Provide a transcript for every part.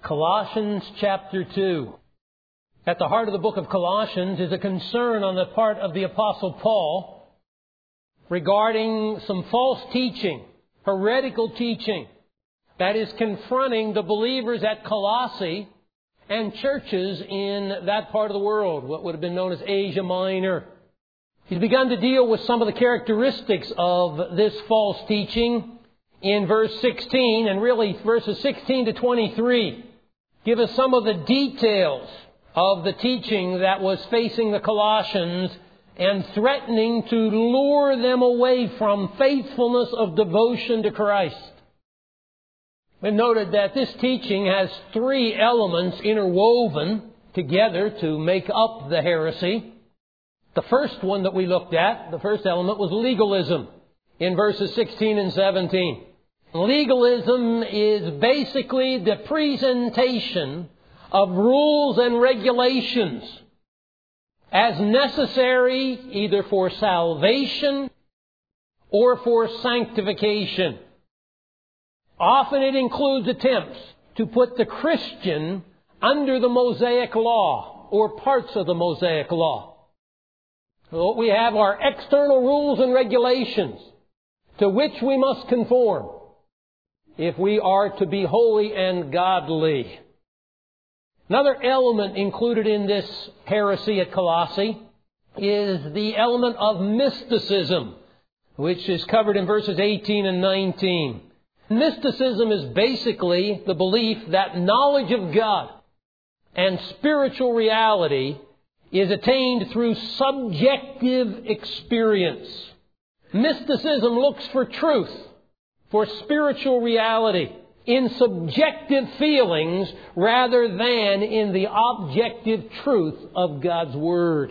Colossians chapter 2. At the heart of the book of Colossians is a concern on the part of the Apostle Paul regarding some false teaching, heretical teaching, that is confronting the believers at Colossae and churches in that part of the world, what would have been known as Asia Minor. He's begun to deal with some of the characteristics of this false teaching in verse 16, and really verses 16 to 23. Give us some of the details of the teaching that was facing the Colossians and threatening to lure them away from faithfulness of devotion to Christ. We've noted that this teaching has three elements interwoven together to make up the heresy. The first one that we looked at, the first element, was legalism in verses 16 and 17. Legalism is basically the presentation of rules and regulations as necessary either for salvation or for sanctification. Often it includes attempts to put the Christian under the Mosaic law or parts of the Mosaic law. So what we have are external rules and regulations to which we must conform if we are to be holy and godly. Another element included in this heresy at Colossae is the element of mysticism, which is covered in verses 18 and 19. Mysticism is basically the belief that knowledge of God and spiritual reality is attained through subjective experience. Mysticism looks for truth, for spiritual reality, in subjective feelings rather than in the objective truth of God's Word.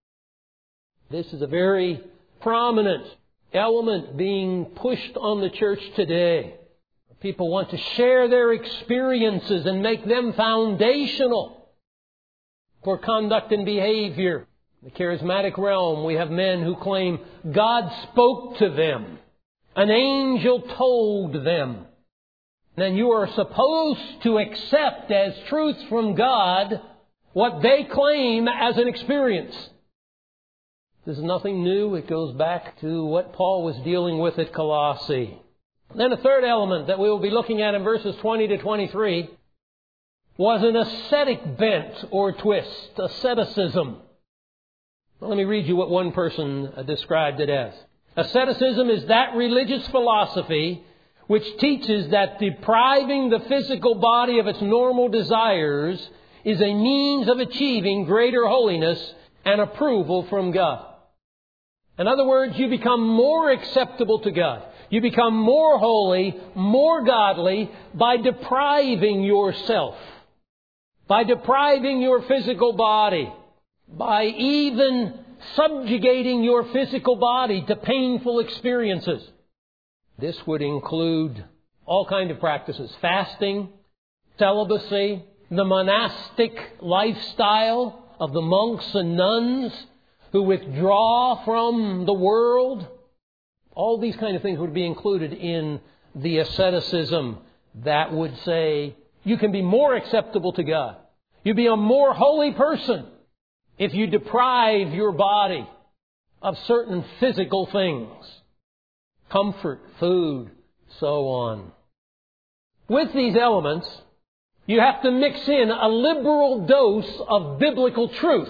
This is a very prominent element being pushed on the church today. People want to share their experiences and make them foundational for conduct and behavior. In the charismatic realm, we have men who claim God spoke to them. An angel told them. Then you are supposed to accept as truth from God what they claim as an experience. This is nothing new. It goes back to what Paul was dealing with at Colossae. Then a third element that we will be looking at in verses 20 to 23 was an ascetic bent or twist, asceticism. Well, let me read you what one person described it as. Asceticism is that religious philosophy which teaches that depriving the physical body of its normal desires is a means of achieving greater holiness and approval from God. In other words, you become more acceptable to God. You become more holy, more godly by depriving yourself, by depriving your physical body, by even subjugating your physical body to painful experiences. This would include all kinds of practices: fasting, celibacy, the monastic lifestyle of the monks and nuns who withdraw from the world. All these kind of things would be included in the asceticism that would say you can be more acceptable to God. You be a more holy person if you deprive your body of certain physical things. Comfort, food, so on. With these elements, you have to mix in a liberal dose of biblical truth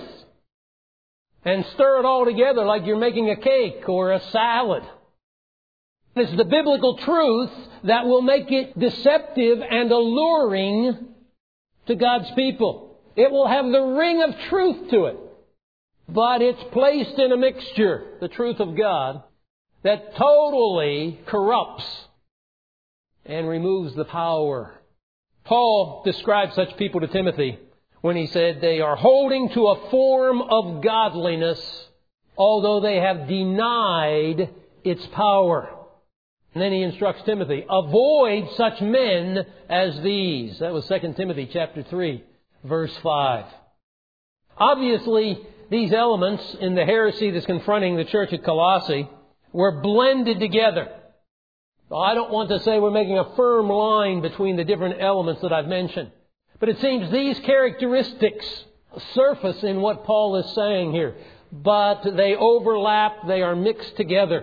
and stir it all together like you're making a cake or a salad. It's the biblical truth that will make it deceptive and alluring to God's people. It will have the ring of truth to it, but it's placed in a mixture, the truth of God, that totally corrupts and removes the power. Paul described such people to Timothy when he said they are holding to a form of godliness, although they have denied its power. And then he instructs Timothy, avoid such men as these. That was 2 Timothy chapter 3, verse 5. Obviously, these elements in the heresy that's confronting the church at Colossae were blended together. So I don't want to say we're making a firm line between the different elements that I've mentioned. But it seems these characteristics surface in what Paul is saying here. But they overlap, they are mixed together.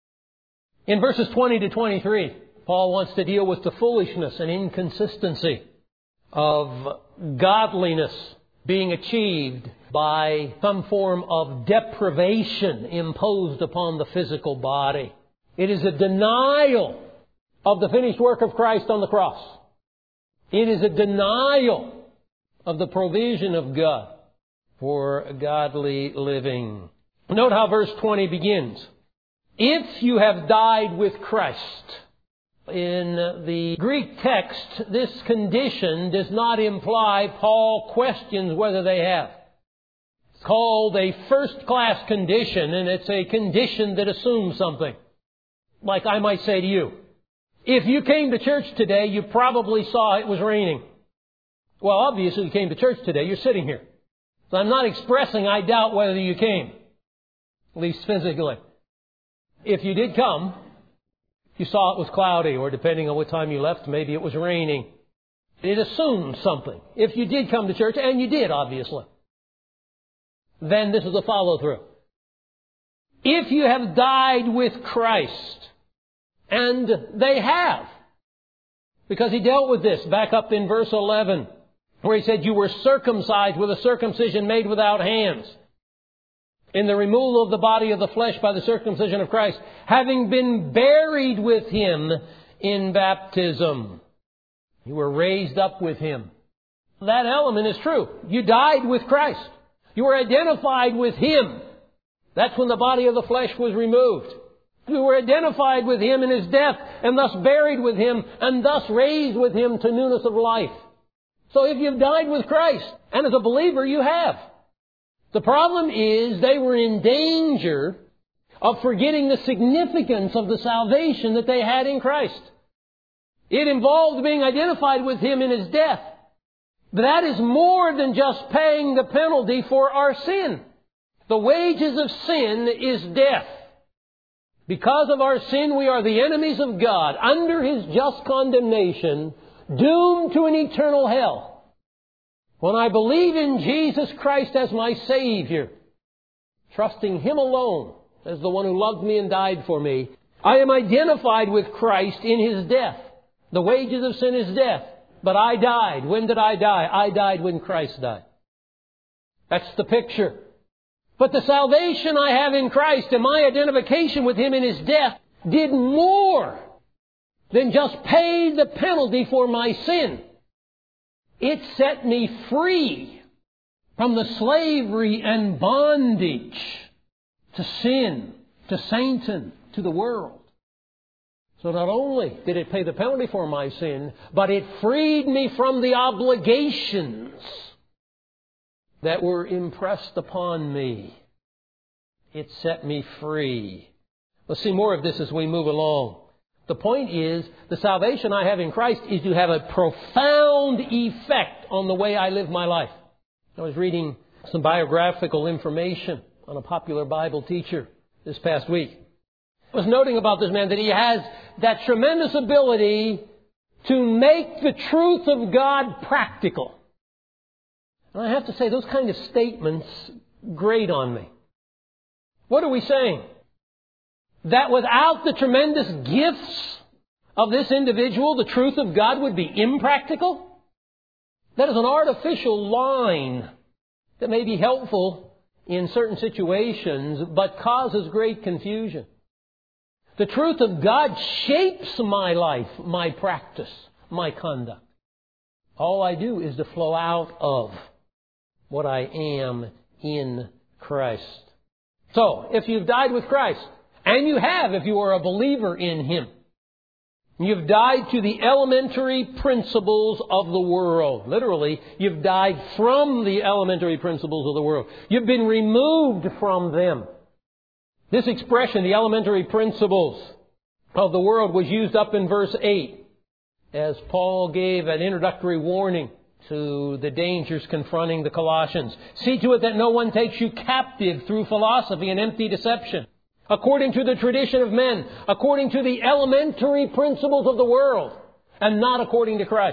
In verses 20 to 23, Paul wants to deal with the foolishness and inconsistency of godliness being achieved by some form of deprivation imposed upon the physical body. It is a denial of the finished work of Christ on the cross. It is a denial of the provision of God for godly living. Note how verse 20 begins. If you have died with Christ. In the Greek text, this condition does not imply Paul questions whether they have. It's called a first-class condition, and it's a condition that assumes something. Like I might say to you, if you came to church today, you probably saw it was raining. Well, obviously you came to church today. You're sitting here. So I'm not expressing I doubt whether you came, at least physically. If you did come, you saw it was cloudy, or depending on what time you left, maybe it was raining. It assumes something. If you did come to church, and you did, obviously, then this is a follow-through. If you have died with Christ, and they have, because he dealt with this back up in verse 11, where he said, you were circumcised with a circumcision made without hands, in the removal of the body of the flesh by the circumcision of Christ, having been buried with Him in baptism. You were raised up with Him. That element is true. You died with Christ. You were identified with Him. That's when the body of the flesh was removed. You were identified with Him in His death, and thus buried with Him, and thus raised with Him to newness of life. So if you've died with Christ, and as a believer you have, the problem is they were in danger of forgetting the significance of the salvation that they had in Christ. It involved being identified with Him in His death. But that is more than just paying the penalty for our sin. The wages of sin is death. Because of our sin, we are the enemies of God, under His just condemnation, doomed to an eternal hell. When I believe in Jesus Christ as my Savior, trusting Him alone as the one who loved me and died for me, I am identified with Christ in His death. The wages of sin is death. But I died. When did I die? I died when Christ died. That's the picture. But the salvation I have in Christ and my identification with Him in His death did more than just pay the penalty for my sin. It set me free from the slavery and bondage to sin, to Satan, to the world. So not only did it pay the penalty for my sin, but it freed me from the obligations that were impressed upon me. It set me free. We'll see more of this as we move along. The point is, the salvation I have in Christ is to have a profound effect on the way I live my life. I was reading some biographical information on a popular Bible teacher this past week. I was noting about this man that he has that tremendous ability to make the truth of God practical. And I have to say, those kind of statements grate on me. What are we saying? That without the tremendous gifts of this individual, the truth of God would be impractical? That is an artificial line that may be helpful in certain situations, but causes great confusion. The truth of God shapes my life, my practice, my conduct. All I do is to flow out of what I am in Christ. So, if you've died with Christ, and you have if you are a believer in Him, you've died to the elementary principles of the world. Literally, you've died from the elementary principles of the world. You've been removed from them. This expression, the elementary principles of the world, was used up in verse 8 as Paul gave an introductory warning to the dangers confronting the Colossians. See to it that no one takes you captive through philosophy and empty deception, according to the tradition of men, according to the elementary principles of the world, and not according to Christ.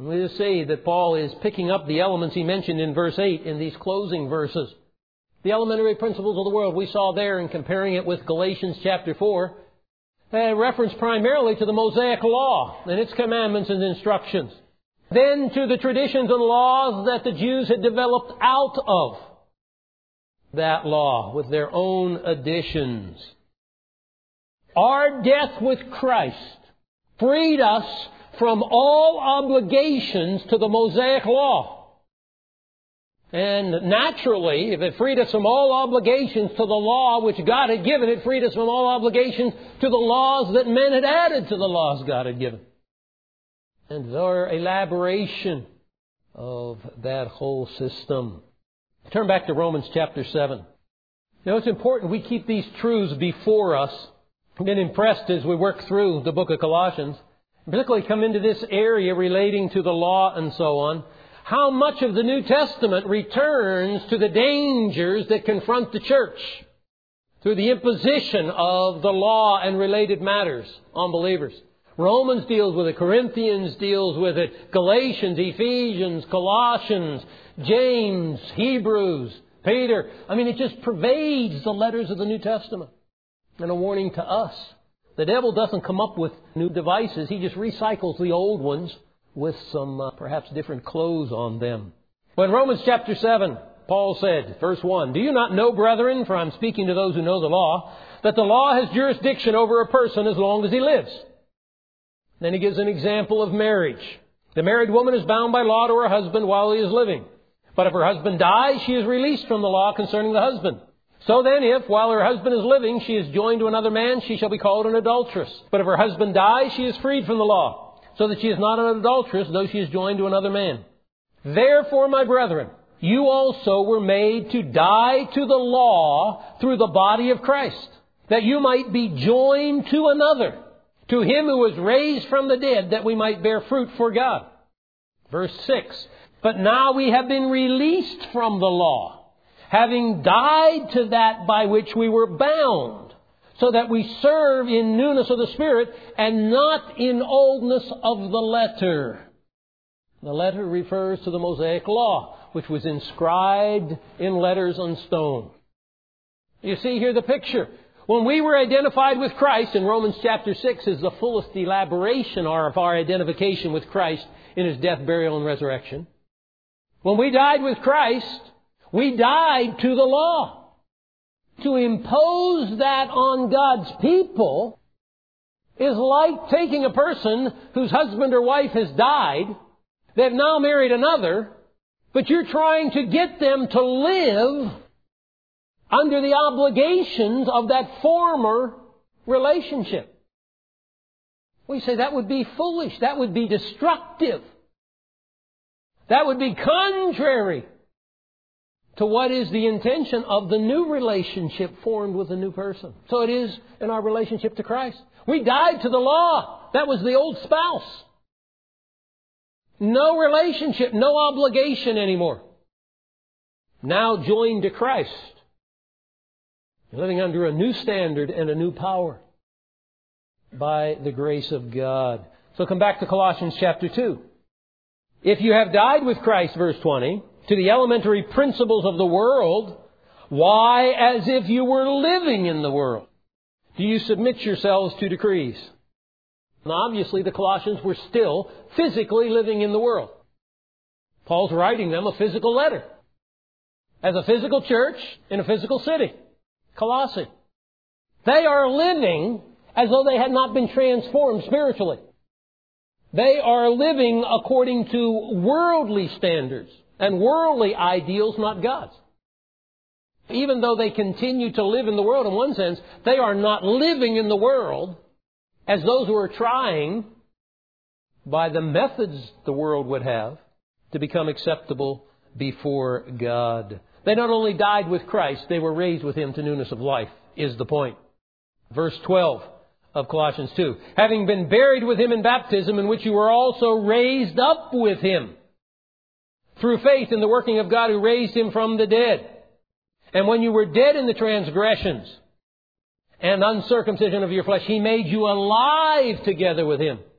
And we just see that Paul is picking up the elements he mentioned in verse 8 in these closing verses. The elementary principles of the world we saw there, in comparing it with Galatians chapter 4, reference primarily to the Mosaic Law and its commandments and instructions. Then to the traditions and laws that the Jews had developed out of that law with their own additions. Our death with Christ freed us from all obligations to the Mosaic Law. And naturally, if it freed us from all obligations to the law which God had given, it freed us from all obligations to the laws that men had added to the laws God had given. And their elaboration of that whole system. Turn back to Romans chapter 7. Now it's important we keep these truths before us. I've been impressed as we work through the book of Colossians, particularly come into this area relating to the law and so on, how much of the New Testament returns to the dangers that confront the church through the imposition of the law and related matters on believers. Romans deals with it. Corinthians deals with it. Galatians, Ephesians, Colossians, James, Hebrews, Peter. It just pervades the letters of the New Testament. And a warning to us. The devil doesn't come up with new devices. He just recycles the old ones with some perhaps different clothes on them. Well, in Romans chapter 7, Paul said, verse 1, "Do you not know, brethren," for I'm speaking to those who know the law, "that the law has jurisdiction over a person as long as he lives?" Then he gives an example of marriage. The married woman is bound by law to her husband while he is living. But if her husband dies, she is released from the law concerning the husband. So then, if, while her husband is living, she is joined to another man, she shall be called an adulteress. But if her husband dies, she is freed from the law, so that she is not an adulteress, though she is joined to another man. Therefore, my brethren, you also were made to die to the law through the body of Christ, that you might be joined to another, to him who was raised from the dead, that we might bear fruit for God. Verse 6, "But now we have been released from the law, having died to that by which we were bound, so that we serve in newness of the Spirit and not in oldness of the letter." The letter refers to the Mosaic Law, which was inscribed in letters on stone. You see here the picture. When we were identified with Christ, in Romans chapter 6 is the fullest elaboration of our identification with Christ in His death, burial, and resurrection. When we died with Christ, we died to the law. To impose that on God's people is like taking a person whose husband or wife has died. They've now married another, but you're trying to get them to live under the obligations of that former relationship. We say that would be foolish. That would be destructive. That would be contrary to what is the intention of the new relationship formed with a new person. So it is in our relationship to Christ. We died to the law. That was the old spouse. No relationship, no obligation anymore. Now joined to Christ. Living under a new standard and a new power by the grace of God. So come back to Colossians chapter 2. "If you have died with Christ," verse 20, "to the elementary principles of the world, why, as if you were living in the world, do you submit yourselves to decrees?" Now, obviously, the Colossians were still physically living in the world. Paul's writing them a physical letter. As a physical church in a physical city, Colossae. They are living as though they had not been transformed spiritually. They are living according to worldly standards and worldly ideals, not God's. Even though they continue to live in the world in one sense, they are not living in the world as those who are trying, by the methods the world would have, to become acceptable before God. They not only died with Christ, they were raised with Him to newness of life, is the point. Verse 12 of Colossians 2. "Having been buried with Him in baptism, in which you were also raised up with Him, through faith in the working of God who raised Him from the dead. And when you were dead in the transgressions and uncircumcision of your flesh, He made you alive together with Him,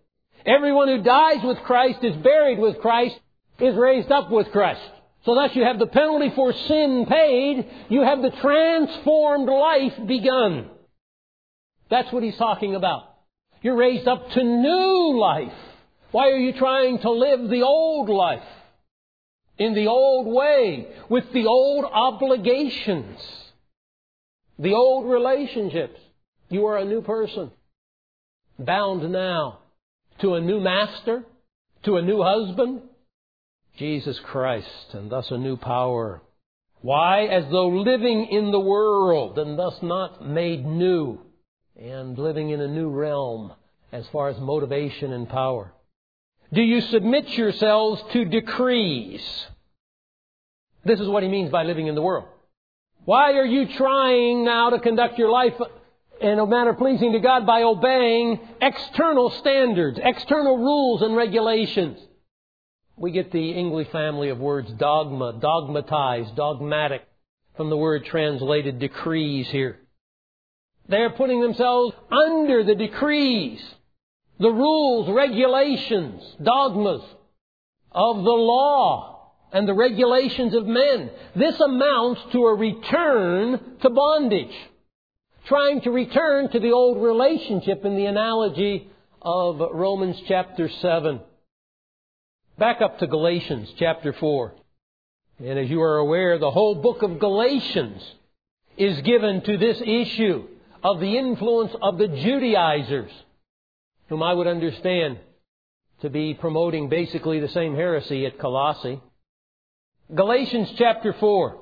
Everyone who dies with Christ is buried with Christ, is raised up with Christ. So thus you have the penalty for sin paid. You have the transformed life begun. That's what he's talking about. You're raised up to new life. Why are you trying to live the old life? In the old way, with the old obligations, the old relationships. You are a new person, bound now to a new master, to a new husband, Jesus Christ, and thus a new power. Why? As though living in the world, and thus not made new, and living in a new realm as far as motivation and power. Do you submit yourselves to decrees? This is what he means by living in the world. Why are you trying now to conduct your life in a manner pleasing to God by obeying external standards, external rules and regulations? We get the English family of words dogma, dogmatize, dogmatic, from the word translated decrees here. They are putting themselves under the decrees, the rules, regulations, dogmas of the law and the regulations of men. This amounts to a return to bondage. Trying to return to the old relationship in the analogy of Romans chapter 7. Back up to Galatians chapter 4. And as you are aware, the whole book of Galatians is given to this issue of the influence of the Judaizers, whom I would understand to be promoting basically the same heresy at Colossae. Galatians chapter 4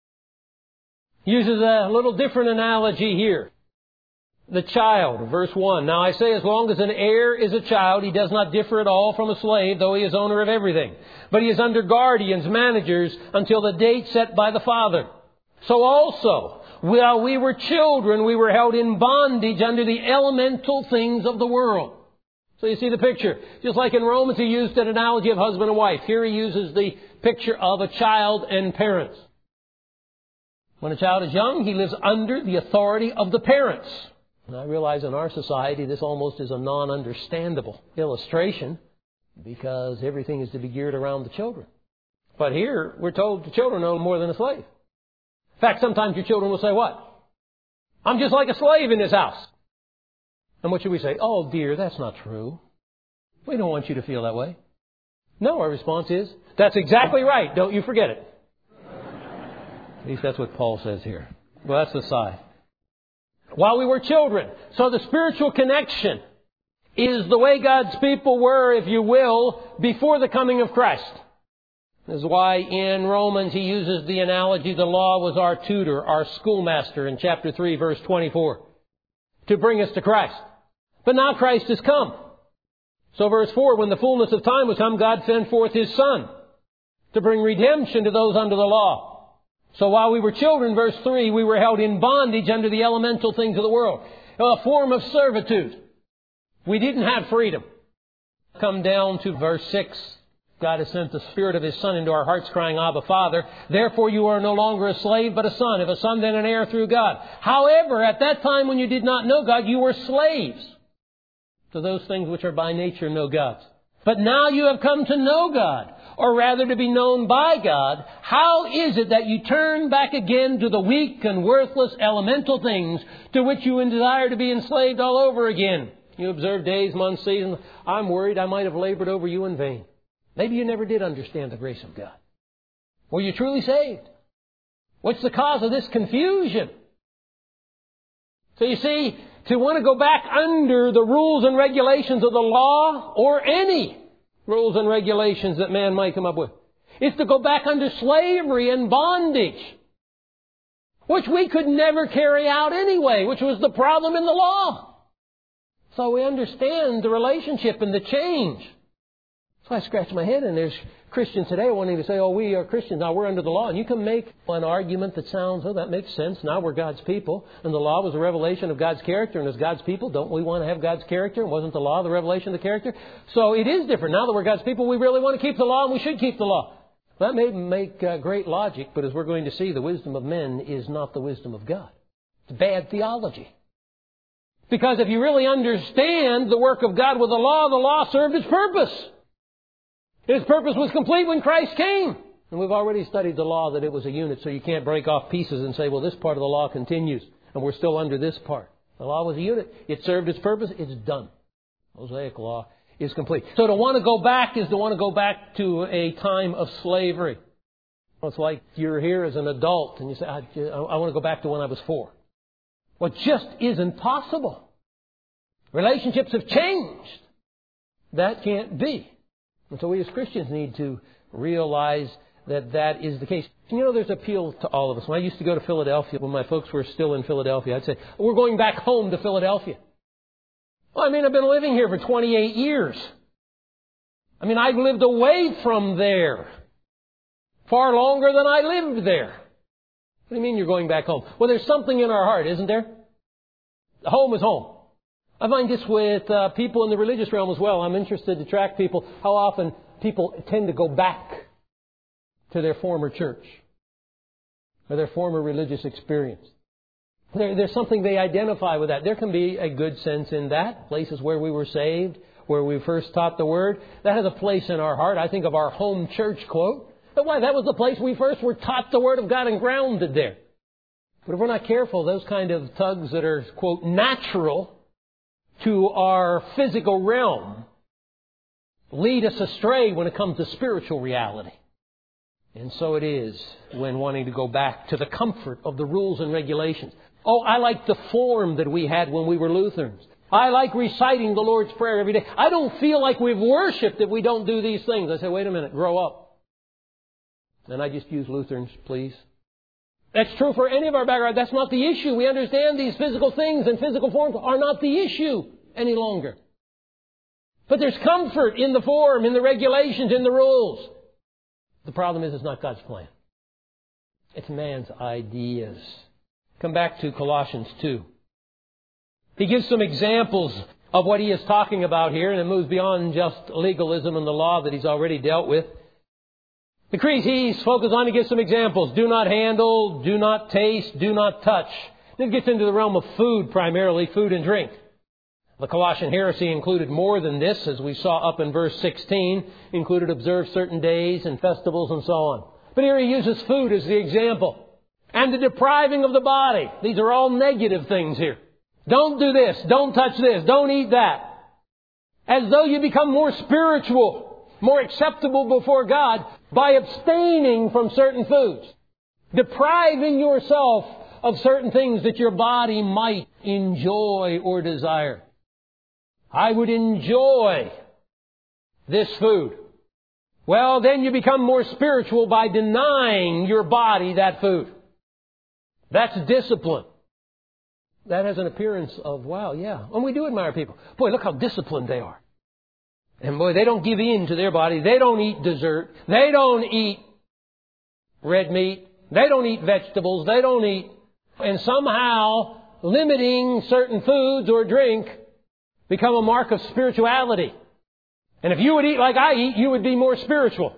uses a little different analogy here. The child, verse 1. Now I say, as long as an heir is a child, he does not differ at all from a slave, though he is owner of everything. But he is under guardians, managers, until the date set by the father. So also, while we were children, we were held in bondage under the elemental things of the world. So you see the picture. Just like in Romans, he used an analogy of husband and wife. Here he uses the picture of a child and parents. When a child is young, he lives under the authority of the parents. And I realize in our society this almost is a non-understandable illustration because everything is to be geared around the children. But here we're told the children are no more than a slave. In fact, sometimes your children will say, what? I'm just like a slave in this house. And what should we say? Oh dear, that's not true. We don't want you to feel that way. No, our response is, that's exactly right. Don't you forget it. At least that's what Paul says here. Well, that's the side. While we were children. So the spiritual connection is the way God's people were, if you will, before the coming of Christ. This is why in Romans he uses the analogy the law was our tutor, our schoolmaster in chapter 3, verse 24, to bring us to Christ. But now Christ has come. So verse 4, when the fullness of time was come, God sent forth His Son to bring redemption to those under the law. So while we were children, verse 3, we were held in bondage under the elemental things of the world. A form of servitude. We didn't have freedom. Come down to verse 6. God has sent the Spirit of His Son into our hearts, crying, Abba, Father. Therefore you are no longer a slave, but a son. If a son, then an heir through God. However, at that time when you did not know God, you were slaves to those things which are by nature no gods. But now you have come to know God, or rather to be known by God. How is it that you turn back again to the weak and worthless elemental things to which you desire to be enslaved all over again? You observe days, months, seasons. I'm worried I might have labored over you in vain. Maybe you never did understand the grace of God. Were you truly saved? What's the cause of this confusion? So you see, to want to go back under the rules and regulations of the law, or any rules and regulations that man might come up with, is to go back under slavery and bondage, which we could never carry out anyway, which was the problem in the law. So we understand the relationship and the change. So I scratch my head, and there's Christians today wanting to say, oh, we are Christians, now we're under the law. And you can make an argument that sounds, oh, that makes sense. Now we're God's people. And the law was a revelation of God's character. And as God's people, don't we want to have God's character? And wasn't the law the revelation of the character? So it is different. Now that we're God's people, we really want to keep the law, and we should keep the law. That may make great logic, but as we're going to see, the wisdom of men is not the wisdom of God. It's bad theology. Because if you really understand the work of God with the law served its purpose. Its purpose was complete when Christ came. And we've already studied the law that it was a unit, so you can't break off pieces and say, well, this part of the law continues, and we're still under this part. The law was a unit. It served its purpose. It's done. Mosaic law is complete. So to want to go back is to want to go back to a time of slavery. It's like you're here as an adult and you say, I want to go back to when I was 4. Well, it just isn't possible. Relationships have changed. That can't be. And so we as Christians need to realize that that is the case. And you know, there's appeal to all of us. When I used to go to Philadelphia, when my folks were still in Philadelphia, I'd say, we're going back home to Philadelphia. Well, I've been living here for 28 years. I've lived away from there far longer than I lived there. What do you mean you're going back home? Well, there's something in our heart, isn't there? Home is home. I find this with people in the religious realm as well. I'm interested to track people, how often people tend to go back to their former church or their former religious experience. There's something they identify with that. There can be a good sense in that. Places where we were saved, where we first taught the Word, that has a place in our heart. I think of our home church quote. But why? That was the place we first were taught the Word of God and grounded there. But if we're not careful, those kind of tugs that are, quote, natural to our physical realm lead us astray when it comes to spiritual reality. And so it is when wanting to go back to the comfort of the rules and regulations. Oh, I like the form that we had when we were Lutherans. I like reciting the Lord's Prayer every day. I don't feel like we've worshipped if we don't do these things. I say, wait a minute, grow up. And I just use Lutherans, please. That's true for any of our background. That's not the issue. We understand these physical things and physical forms are not the issue any longer. But there's comfort in the form, in the regulations, in the rules. The problem is it's not God's plan. It's man's ideas. Come back to Colossians 2. He gives some examples of what he is talking about here, and it moves beyond just legalism and the law that he's already dealt with. The creeds he's focused on to give some examples. Do not handle, do not taste, do not touch. Then it gets into the realm of food primarily, food and drink. The Colossian heresy included more than this, as we saw up in verse 16, included observe certain days and festivals and so on. But here he uses food as the example. And the depriving of the body. These are all negative things here. Don't do this, don't touch this, don't eat that. As though you become more spiritual, more acceptable before God by abstaining from certain foods. Depriving yourself of certain things that your body might enjoy or desire. I would enjoy this food. Well, then you become more spiritual by denying your body that food. That's discipline. That has an appearance of, wow, yeah. And we do admire people. Boy, look how disciplined they are. And boy, they don't give in to their body. They don't eat dessert. They don't eat red meat. They don't eat vegetables. They don't eat. And somehow limiting certain foods or drink become a mark of spirituality. And if you would eat like I eat, you would be more spiritual.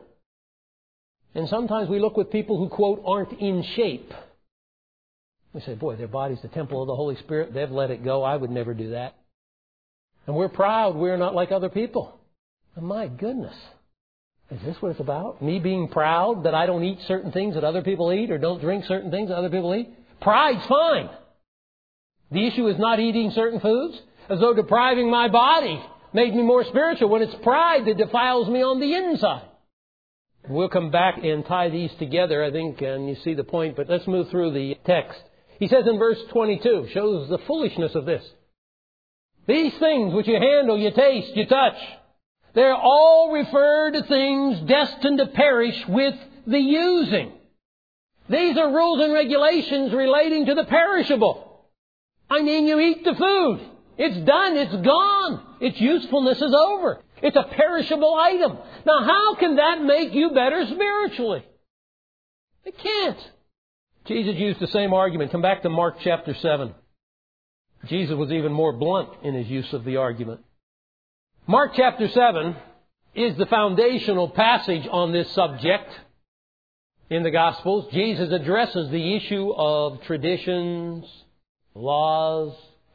And sometimes we look with people who, quote, aren't in shape. We say, boy, their body's the temple of the Holy Spirit. They've let it go. I would never do that. And we're proud we're not like other people. And my goodness, is this what it's about? Me being proud that I don't eat certain things that other people eat or don't drink certain things that other people eat? Pride's fine. The issue is not eating certain foods, as though depriving my body made me more spiritual, when it's pride that defiles me on the inside. We'll come back and tie these together, I think, and you see the point, but let's move through the text. He says in verse 22, shows the foolishness of this. These things which you handle, you taste, you touch, they're all referred to things destined to perish with the using. These are rules and regulations relating to the perishable. You eat the food. It's done. It's gone. Its usefulness is over. It's a perishable item. Now, how can that make you better spiritually? It can't. Jesus used the same argument. Come back to Mark chapter 7. Jesus was even more blunt in his use of the argument. Mark chapter 7 is the foundational passage on this subject in the Gospels. Jesus addresses the issue of traditions, laws,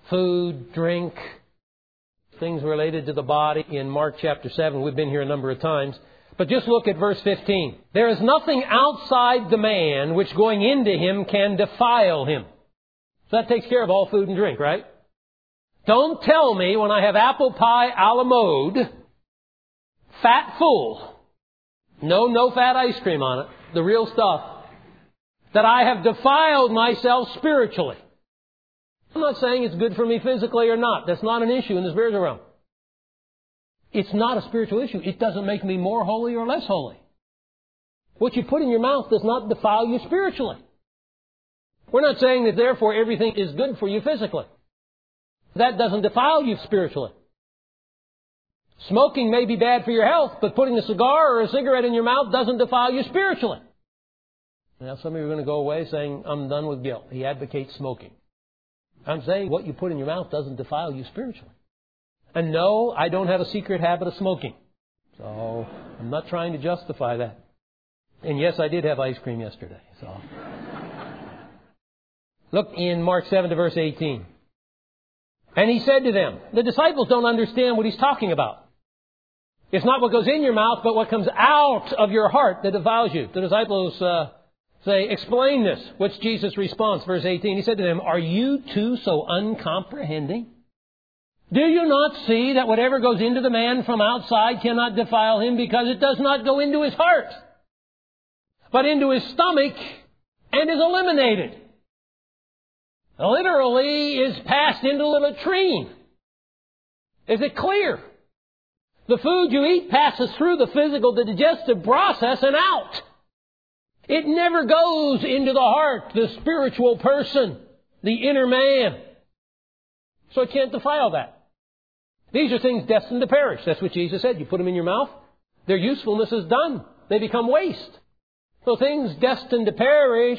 food, drink, things related to the body in Mark chapter 7. We've been here a number of times. But just look at verse 15. There is nothing outside the man which going into him can defile him. So that takes care of all food and drink, right? Don't tell me when I have apple pie a la mode, fat full, no fat ice cream on it, the real stuff, that I have defiled myself spiritually. I'm not saying it's good for me physically or not. That's not an issue in the spiritual realm. It's not a spiritual issue. It doesn't make me more holy or less holy. What you put in your mouth does not defile you spiritually. We're not saying that therefore everything is good for you physically. That doesn't defile you spiritually. Smoking may be bad for your health, but putting a cigar or a cigarette in your mouth doesn't defile you spiritually. Now some of you are going to go away saying, I'm done with guilt. He advocates smoking. I'm saying what you put in your mouth doesn't defile you spiritually. And no, I don't have a secret habit of smoking. So I'm not trying to justify that. And yes, I did have ice cream yesterday. So look in Mark 7 to verse 18. And he said to them, the disciples don't understand what he's talking about. It's not what goes in your mouth, but what comes out of your heart that defiles you. The disciples say, explain this. What's Jesus' response? Verse 18, he said to them, are you too so uncomprehending? Do you not see that whatever goes into the man from outside cannot defile him, because it does not go into his heart, but into his stomach and is eliminated? Literally is passed into the latrine. Is it clear? The food you eat passes through the physical, the digestive process and out. It never goes into the heart, the spiritual person, the inner man. So it can't defile that. These are things destined to perish. That's what Jesus said. You put them in your mouth, their usefulness is done. They become waste. So things destined to perish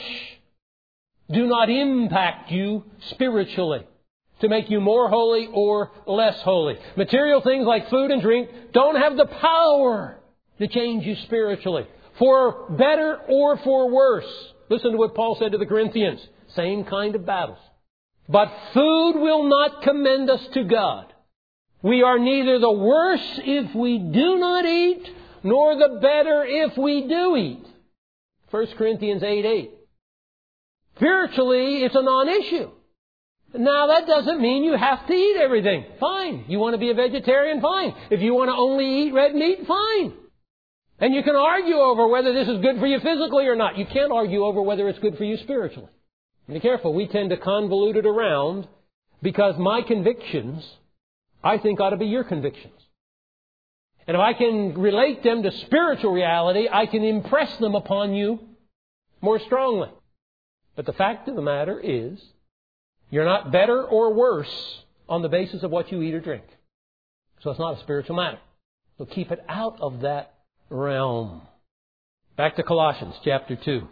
do not impact you spiritually to make you more holy or less holy. Material things like food and drink don't have the power to change you spiritually, for better or for worse. Listen to what Paul said to the Corinthians. Same kind of battles. But food will not commend us to God. We are neither the worse if we do not eat, nor the better if we do eat. 1 Corinthians 8:8. Spiritually, it's a non-issue. Now, that doesn't mean you have to eat everything. Fine. You want to be a vegetarian? Fine. If you want to only eat red meat? Fine. And you can argue over whether this is good for you physically or not. You can't argue over whether it's good for you spiritually. Be careful. We tend to convolute it around because my convictions, I think, ought to be your convictions. And if I can relate them to spiritual reality, I can impress them upon you more strongly. But the fact of the matter is, you're not better or worse on the basis of what you eat or drink. So it's not a spiritual matter. So keep it out of that realm. Back to Colossians chapter 2.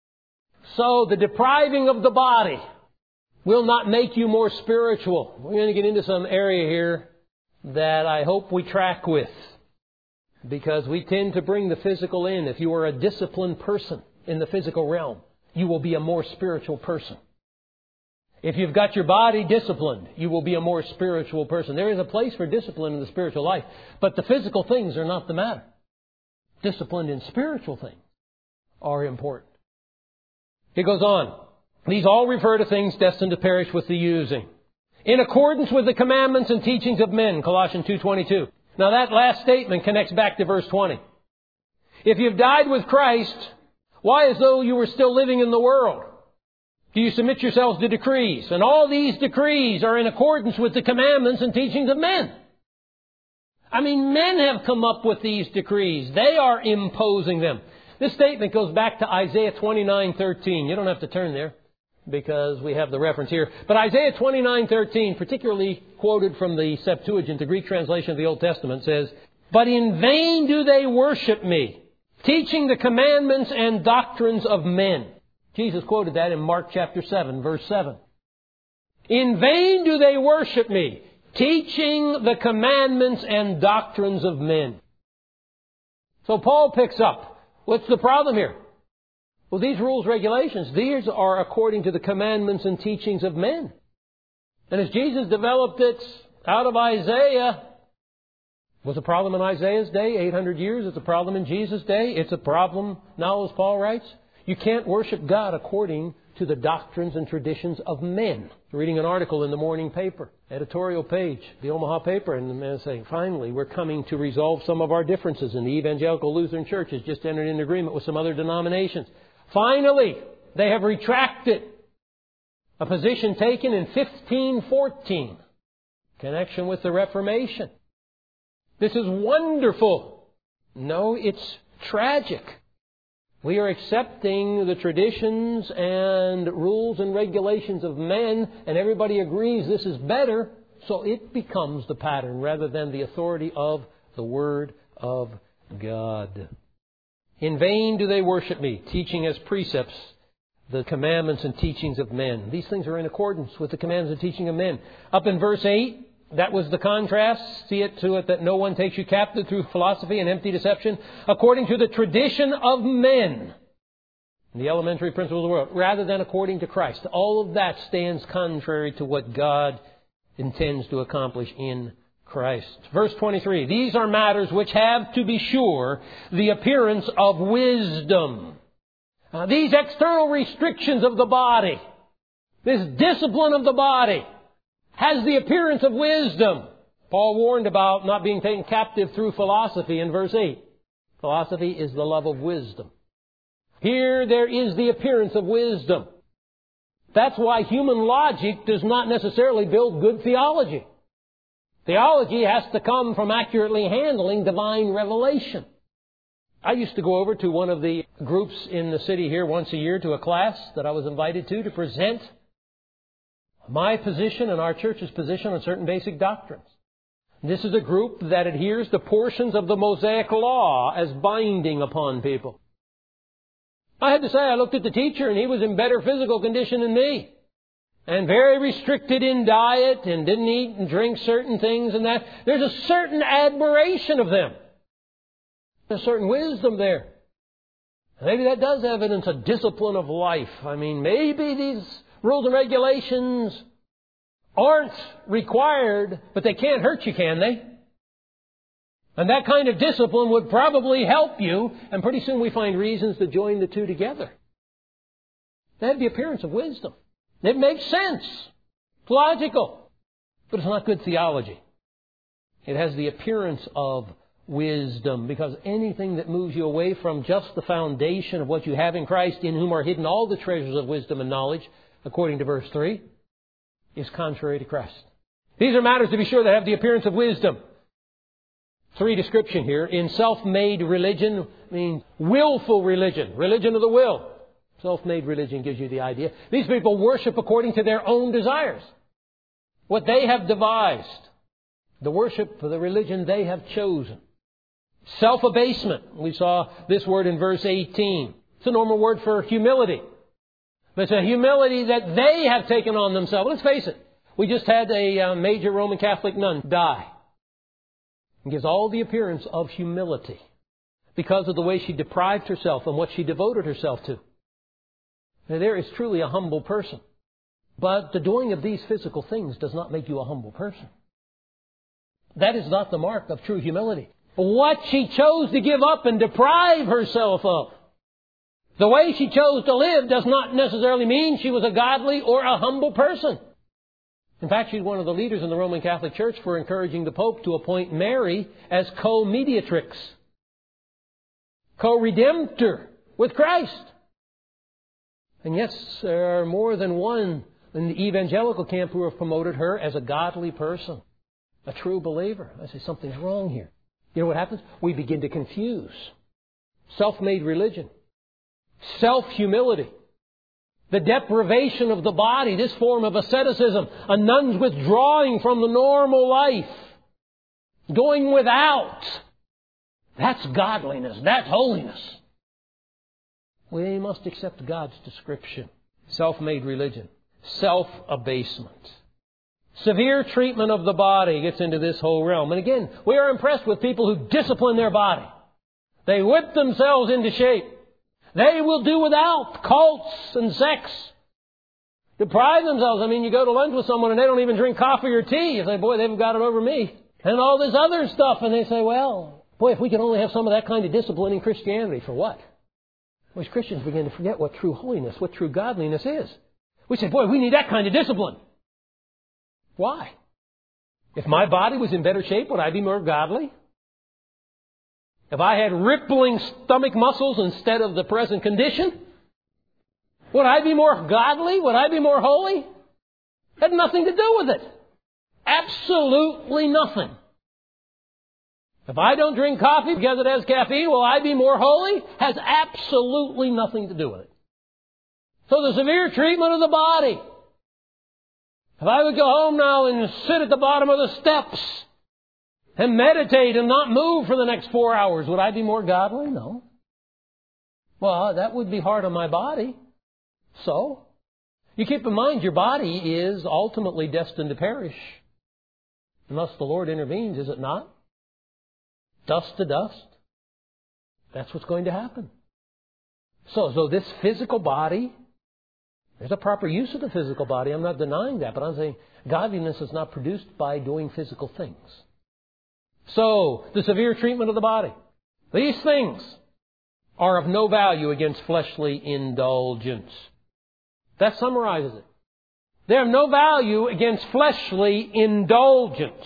So the depriving of the body will not make you more spiritual. We're going to get into some area here that I hope we track with, because we tend to bring the physical in. If you are a disciplined person in the physical realm, you will be a more spiritual person. If you've got your body disciplined, you will be a more spiritual person. There is a place for discipline in the spiritual life, but the physical things are not the matter. Disciplined in spiritual things are important. He goes on. These all refer to things destined to perish with the using, in accordance with the commandments and teachings of men, Colossians 2:22. Now that last statement connects back to verse 20. If you've died with Christ, why, as though you were still living in the world, do you submit yourselves to decrees? And all these decrees are in accordance with the commandments and teachings of men. I mean, men have come up with these decrees. They are imposing them. This statement goes back to Isaiah 29:13. You don't have to turn there because we have the reference here. But Isaiah 29:13, particularly quoted from the Septuagint, the Greek translation of the Old Testament, says, "But in vain do they worship me, teaching the commandments and doctrines of men." Jesus quoted that in Mark chapter 7, verse 7. In vain do they worship me, teaching the commandments and doctrines of men. So Paul picks up. What's the problem here? Well, these rules, regulations, these are according to the commandments and teachings of men. And as Jesus developed it out of Isaiah, was a problem in Isaiah's day, 800 years. It's a problem in Jesus' day. It's a problem now, as Paul writes. You can't worship God according to the doctrines and traditions of men. Reading an article in the morning paper, editorial page, the Omaha paper, and the man saying, finally, we're coming to resolve some of our differences. And the Evangelical Lutheran Church has just entered into agreement with some other denominations. Finally, they have retracted a position taken in 1514 in connection with the Reformation. This is wonderful. No, it's tragic. We are accepting the traditions and rules and regulations of men, and everybody agrees this is better, so it becomes the pattern rather than the authority of the Word of God. In vain do they worship me, teaching as precepts the commandments and teachings of men. These things are in accordance with the commands and teaching of men. Up in verse 8, that was the contrast. See it to it that no one takes you captive through philosophy and empty deception, according to the tradition of men, the elementary principles of the world, rather than according to Christ. All of that stands contrary to what God intends to accomplish in Christ. Verse 23, these are matters which have, to be sure, the appearance of wisdom. These external restrictions of the body, this discipline of the body, has the appearance of wisdom. Paul warned about not being taken captive through philosophy in verse 8. Philosophy is the love of wisdom. Here there is the appearance of wisdom. That's why human logic does not necessarily build good theology. Theology has to come from accurately handling divine revelation. I used to go over to one of the groups in the city here once a year to a class that I was invited to present my position and our church's position on certain basic doctrines. This is a group that adheres to portions of the Mosaic Law as binding upon people. I had to say, I looked at the teacher and he was in better physical condition than me. And very restricted in diet and didn't eat and drink certain things and that. There's a certain admiration of them. There's a certain wisdom there. Maybe that does evidence a discipline of life. I mean, maybe these rules and regulations aren't required, but they can't hurt you, can they? And that kind of discipline would probably help you, and pretty soon we find reasons to join the two together. They have the appearance of wisdom. It makes sense. It's logical. But it's not good theology. It has the appearance of wisdom, because anything that moves you away from just the foundation of what you have in Christ, in whom are hidden all the treasures of wisdom and knowledge, according to verse 3, is contrary to Christ. These are matters, to be sure, that have the appearance of wisdom. 3 description here. In self-made religion means willful religion. Religion of the will. Self-made religion gives you the idea. These people worship according to their own desires. What they have devised. The worship for the religion they have chosen. Self-abasement. We saw this word in verse 18. It's a normal word for humility. But it's a humility that they have taken on themselves. Let's face it. We just had a major Roman Catholic nun die. It gives all the appearance of humility because of the way she deprived herself and what she devoted herself to. Now, there is truly a humble person. But the doing of these physical things does not make you a humble person. That is not the mark of true humility. What she chose to give up and deprive herself of, the way she chose to live, does not necessarily mean she was a godly or a humble person. In fact, she's one of the leaders in the Roman Catholic Church for encouraging the Pope to appoint Mary as co-mediatrix, co-redemptor with Christ. And yes, there are more than one in the evangelical camp who have promoted her as a godly person, a true believer. I say something's wrong here. You know what happens? We begin to confuse self-made religion, self-humility, the deprivation of the body, this form of asceticism, a nun's withdrawing from the normal life, going without. That's godliness. That's holiness. We must accept God's description. Self-made religion, self-abasement. Severe treatment of the body gets into this whole realm. And again, we are impressed with people who discipline their body. They whip themselves into shape. They will do without cults and sex. Deprive themselves. I mean, you go to lunch with someone and they don't even drink coffee or tea. You say, boy, they've got it over me. And all this other stuff. And they say, well, boy, if we could only have some of that kind of discipline in Christianity. For what? Well, as Christians begin to forget what true holiness, what true godliness is. We say, boy, we need that kind of discipline. Why? If my body was in better shape, would I be more godly? If I had rippling stomach muscles instead of the present condition, would I be more godly? Would I be more holy? It had nothing to do with it. Absolutely nothing. If I don't drink coffee because it has caffeine, will I be more holy? Has absolutely nothing to do with it. So the severe treatment of the body. If I would go home now and sit at the bottom of the steps and meditate and not move for the next 4 hours, would I be more godly? No. Well, that would be hard on my body. So, you keep in mind your body is ultimately destined to perish. Unless the Lord intervenes, is it not? Dust to dust. That's what's going to happen. So this physical body, there's a proper use of the physical body. I'm not denying that, but I'm saying godliness is not produced by doing physical things. So, the severe treatment of the body. These things are of no value against fleshly indulgence. That summarizes it. They have no value against fleshly indulgence.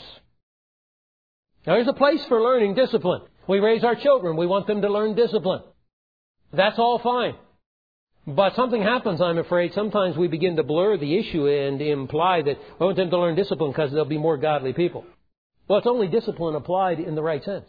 Now, there's a place for learning discipline. We raise our children. We want them to learn discipline. That's all fine. But something happens, I'm afraid. Sometimes we begin to blur the issue and imply that we want them to learn discipline because they'll be more godly people. Well, it's only discipline applied in the right sense.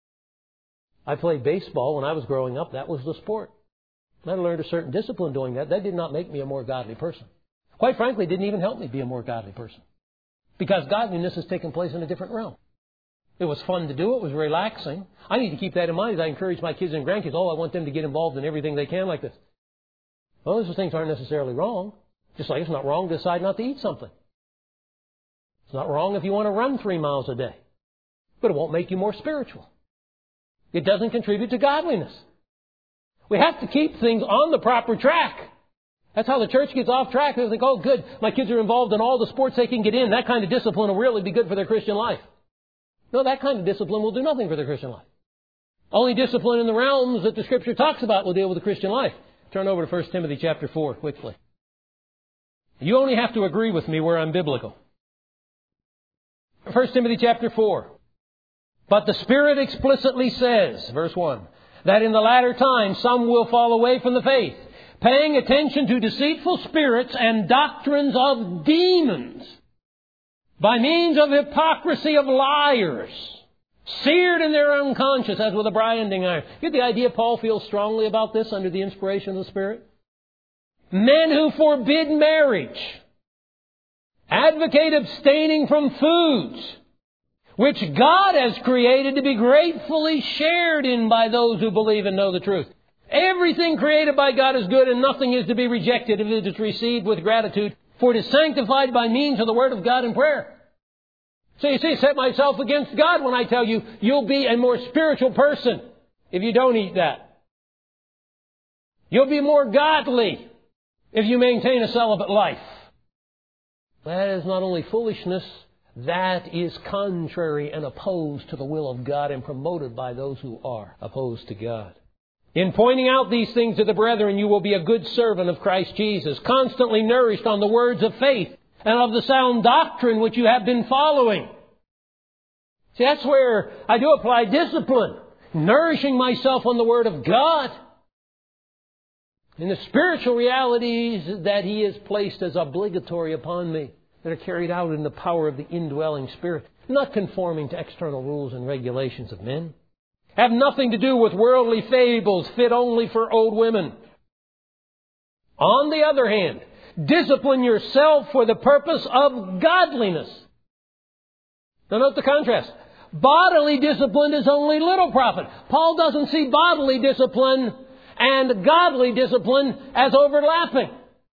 I played baseball when I was growing up. That was the sport. I learned a certain discipline doing that. That did not make me a more godly person. Quite frankly, it didn't even help me be a more godly person. Because godliness has taken place in a different realm. It was fun to do. It was relaxing. I need to keep that in mind as I encourage my kids and grandkids. I want them to get involved in everything they can like this. Well, those things aren't necessarily wrong. Just like it's not wrong to decide not to eat something. It's not wrong if you want to run 3 miles a day. But it won't make you more spiritual. It doesn't contribute to godliness. We have to keep things on the proper track. That's how the church gets off track. They think, oh, good, my kids are involved in all the sports they can get in. That kind of discipline will really be good for their Christian life. No, that kind of discipline will do nothing for their Christian life. Only discipline in the realms that the Scripture talks about will deal with the Christian life. Turn over to 1 Timothy chapter 4 quickly. You only have to agree with me where I'm biblical. 1 Timothy chapter 4. But the Spirit explicitly says, verse 1, that in the latter time some will fall away from the faith, paying attention to deceitful spirits and doctrines of demons, by means of hypocrisy of liars, seared in their unconscious as with a branding iron. Get the idea Paul feels strongly about this under the inspiration of the Spirit? Men who forbid marriage, advocate abstaining from foods, which God has created to be gratefully shared in by those who believe and know the truth. Everything created by God is good, and nothing is to be rejected if it is received with gratitude, for it is sanctified by means of the Word of God in prayer. So you see, set myself against God when I tell you, you'll be a more spiritual person if you don't eat that. You'll be more godly if you maintain a celibate life. That is not only foolishness, that is contrary and opposed to the will of God and promoted by those who are opposed to God. In pointing out these things to the brethren, you will be a good servant of Christ Jesus, constantly nourished on the words of faith and of the sound doctrine which you have been following. See, that's where I do apply discipline, nourishing myself on the Word of God, in the spiritual realities that He has placed as obligatory upon me, that are carried out in the power of the indwelling Spirit, not conforming to external rules and regulations of men. Have nothing to do with worldly fables fit only for old women. On the other hand, discipline yourself for the purpose of godliness. Now note the contrast. Bodily discipline is only little profit. Paul doesn't see bodily discipline and godly discipline as overlapping.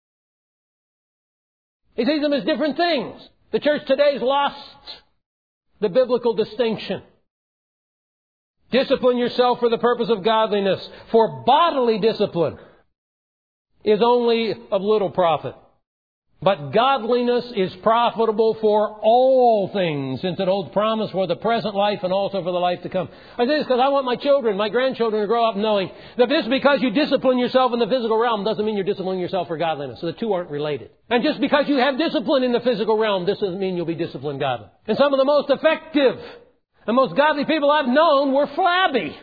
He sees them as different things. The church today has lost the biblical distinction. Discipline yourself for the purpose of godliness. For bodily discipline is only of little profit. But godliness is profitable for all things, since it holds promise for the present life and also for the life to come. I say this because I want my children, my grandchildren, to grow up knowing that just because you discipline yourself in the physical realm doesn't mean you're disciplining yourself for godliness. So the two aren't related. And just because you have discipline in the physical realm, this doesn't mean you'll be disciplined godly. And some of the most effective and most godly people I've known were flabby.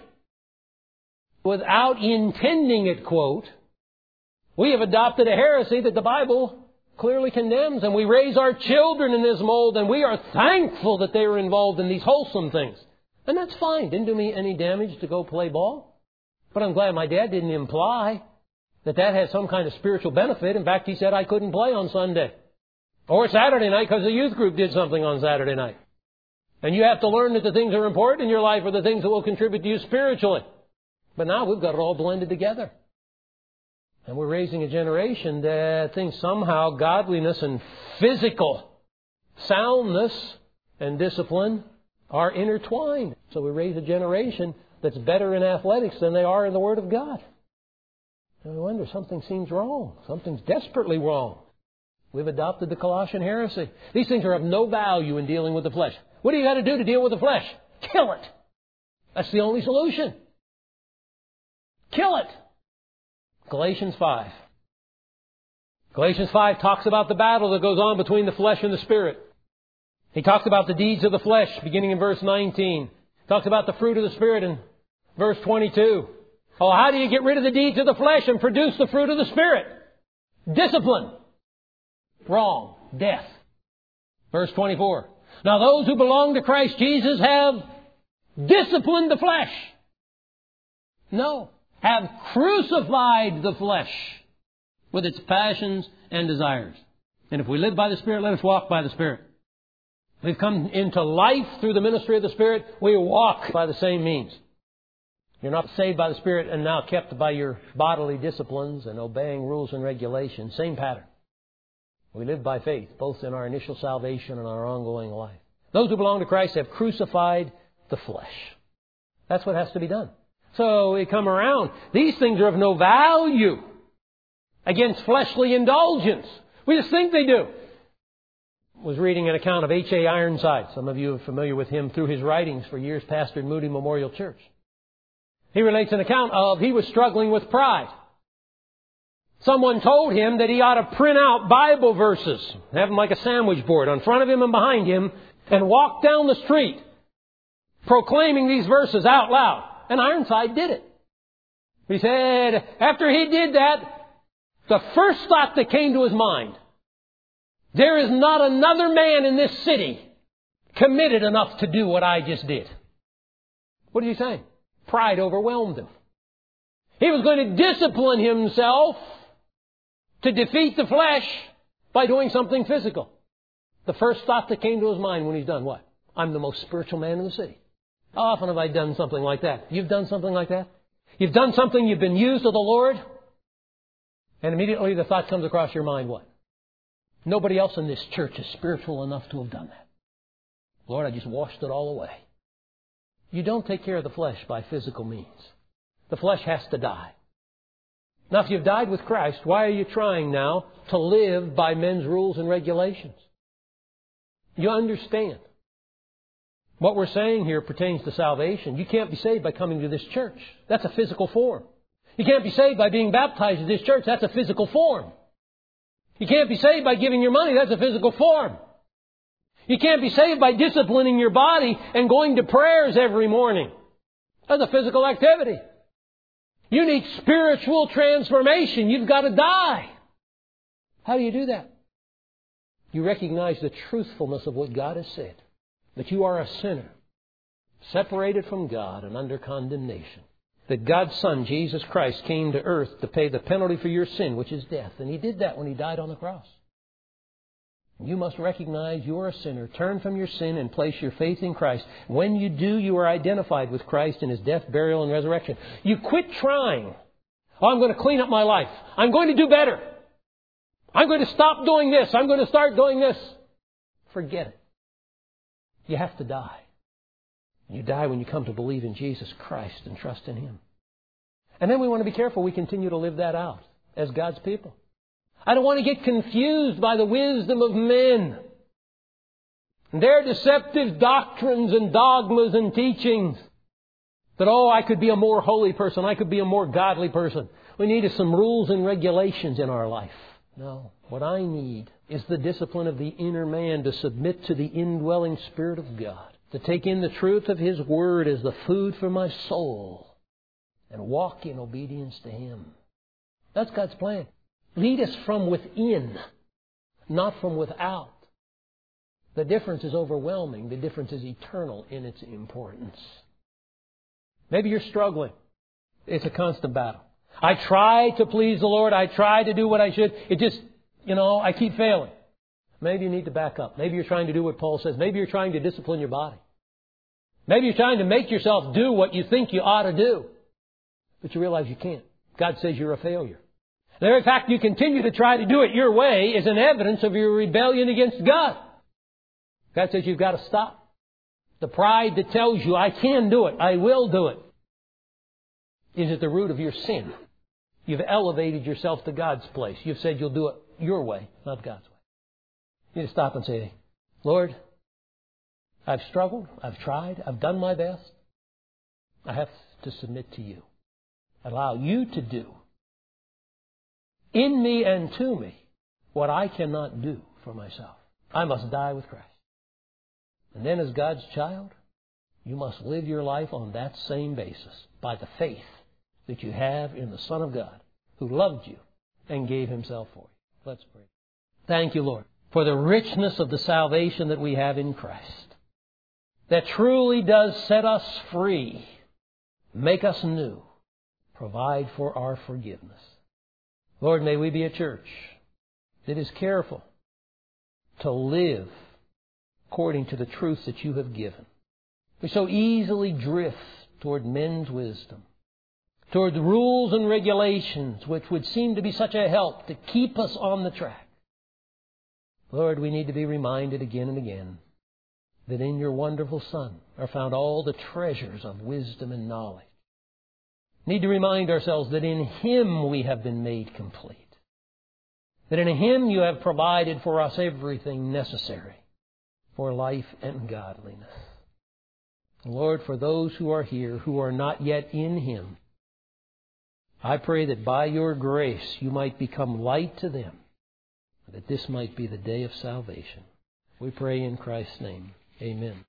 Without intending it, quote, we have adopted a heresy that the Bible clearly condemns, and we raise our children in this mold, and we are thankful that they are involved in these wholesome things. And that's fine. Didn't do me any damage to go play ball. But I'm glad my dad didn't imply that had some kind of spiritual benefit. In fact, he said I couldn't play on Sunday or Saturday night because the youth group did something on Saturday night. And you have to learn that the things that are important in your life are the things that will contribute to you spiritually. But now we've got it all blended together. And we're raising a generation that thinks somehow godliness and physical soundness and discipline are intertwined. So we raise a generation that's better in athletics than they are in the Word of God. And we wonder, something seems wrong. Something's desperately wrong. We've adopted the Colossian heresy. These things are of no value in dealing with the flesh. What do you got to do to deal with the flesh? Kill it. That's the only solution. Kill it. Galatians 5. Galatians 5 talks about the battle that goes on between the flesh and the Spirit. He talks about the deeds of the flesh, beginning in verse 19. He talks about the fruit of the Spirit in verse 22. Oh, how do you get rid of the deeds of the flesh and produce the fruit of the Spirit? Discipline. Wrong. Death. Verse 24. Now those who belong to Christ Jesus have disciplined the flesh. No. Have crucified the flesh with its passions and desires. And if we live by the Spirit, let us walk by the Spirit. We've come into life through the ministry of the Spirit. We walk by the same means. You're not saved by the Spirit and now kept by your bodily disciplines and obeying rules and regulations. Same pattern. We live by faith, both in our initial salvation and our ongoing life. Those who belong to Christ have crucified the flesh. That's what has to be done. So we come around. These things are of no value against fleshly indulgence. We just think they do. I was reading an account of H.A. Ironside. Some of you are familiar with him through his writings for years, pastored Moody Memorial Church. He relates an account of he was struggling with pride. Someone told him that he ought to print out Bible verses, have them like a sandwich board on front of him and behind him, and walk down the street proclaiming these verses out loud. And Ironside did it. He said, after he did that, the first thought that came to his mind, there is not another man in this city committed enough to do what I just did. What is he saying? Pride overwhelmed him. He was going to discipline himself to defeat the flesh by doing something physical. The first thought that came to his mind when he's done what? I'm the most spiritual man in the city. How often have I done something like that? You've done something like that? You've done something, you've been used of the Lord, and immediately the thought comes across your mind, what? Nobody else in this church is spiritual enough to have done that. Lord, I just washed it all away. You don't take care of the flesh by physical means. The flesh has to die. Now, if you've died with Christ, why are you trying now to live by men's rules and regulations? You understand. What we're saying here pertains to salvation. You can't be saved by coming to this church. That's a physical form. You can't be saved by being baptized in this church. That's a physical form. You can't be saved by giving your money. That's a physical form. You can't be saved by disciplining your body and going to prayers every morning. That's a physical activity. You need spiritual transformation. You've got to die. How do you do that? You recognize the truthfulness of what God has said. That you are a sinner, separated from God and under condemnation. That God's Son, Jesus Christ, came to earth to pay the penalty for your sin, which is death. And He did that when He died on the cross. You must recognize you are a sinner, turn from your sin and place your faith in Christ. When you do, you are identified with Christ in His death, burial, and resurrection. You quit trying. Oh, I'm going to clean up my life. I'm going to do better. I'm going to stop doing this. I'm going to start doing this. Forget it. You have to die. You die when you come to believe in Jesus Christ and trust in Him. And then we want to be careful we continue to live that out as God's people. I don't want to get confused by the wisdom of men, their deceptive doctrines and dogmas and teachings. That, I could be a more holy person. I could be a more godly person. We need some rules and regulations in our life. No. What I need is the discipline of the inner man to submit to the indwelling Spirit of God. To take in the truth of His Word as the food for my soul. And walk in obedience to Him. That's God's plan. Lead us from within, not from without. The difference is overwhelming. The difference is eternal in its importance. Maybe you're struggling. It's a constant battle. I try to please the Lord. I try to do what I should. It just, I keep failing. Maybe you need to back up. Maybe you're trying to do what Paul says. Maybe you're trying to discipline your body. Maybe you're trying to make yourself do what you think you ought to do. But you realize you can't. God says you're a failure. The very fact you continue to try to do it your way is an evidence of your rebellion against God. God says you've got to stop. The pride that tells you, I can do it, I will do it, is at the root of your sin. You've elevated yourself to God's place. You've said you'll do it your way, not God's way. You need to stop and say, Lord, I've struggled, I've tried, I've done my best. I have to submit to You. Allow You to do in me and to me what I cannot do for myself. I must die with Christ. And then as God's child, you must live your life on that same basis, by the faith that you have in the Son of God, who loved you and gave Himself for you. Let's pray. Thank You, Lord, for the richness of the salvation that we have in Christ, that truly does set us free, make us new, provide for our forgiveness. Lord, may we be a church that is careful to live according to the truths that You have given. We so easily drift toward men's wisdom, toward the rules and regulations which would seem to be such a help to keep us on the track. Lord, we need to be reminded again and again that in Your wonderful Son are found all the treasures of wisdom and knowledge. We need to remind ourselves that in Him we have been made complete. That in Him You have provided for us everything necessary for life and godliness. Lord, for those who are here who are not yet in Him, I pray that by Your grace You might become light to them, that this might be the day of salvation. We pray in Christ's name. Amen.